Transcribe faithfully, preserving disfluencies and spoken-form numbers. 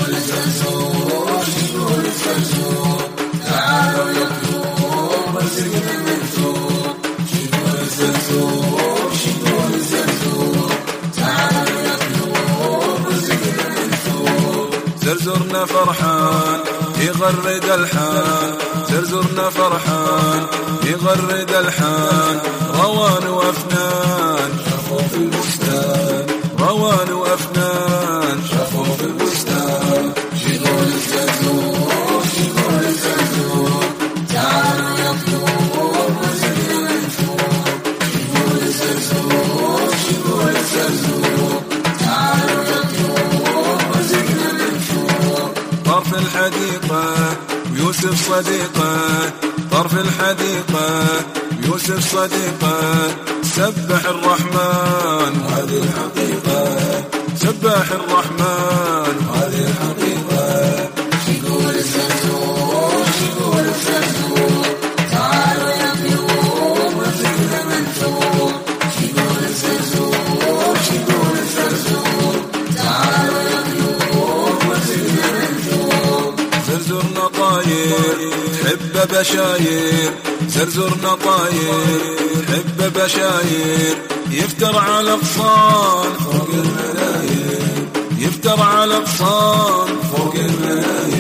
يقول الزرزور يقول الزرزور تعالوا يطلب رزقنا منثور يقول الزرزور يقول الزرزور تعالوا يطلب رزقنا منثور زرزورنا فرحان يغرد الحان زرزورنا فرحان يغرد الحان روان وأفنان شافوا في البستان روان وأفنان شافوا في البستان يقول الزرزور يقول الزرزور تعالوا يطلب رزقنا منثور يقول الزرزور يقول الزرزور تعالوا يطلب رزقنا منثور طرف الحديقة ويوسف صديقه طرف الحديقة يوسف صديقه سبح الرحمن هذه الحقيقة سبح الرحمن هذه الحقيقة يقول الزرزور يقول الزرزور تعالوا يطلب رزقنا منثور يقول الزرزور يقول الزرزور تعالوا يطلب رزقنا منثور زرزورنا طاير تحب بشاير زرزورنا طاير تحب بشاير يفتر على اغصان فوق الملايين يفتر على اغصان فوق الملايين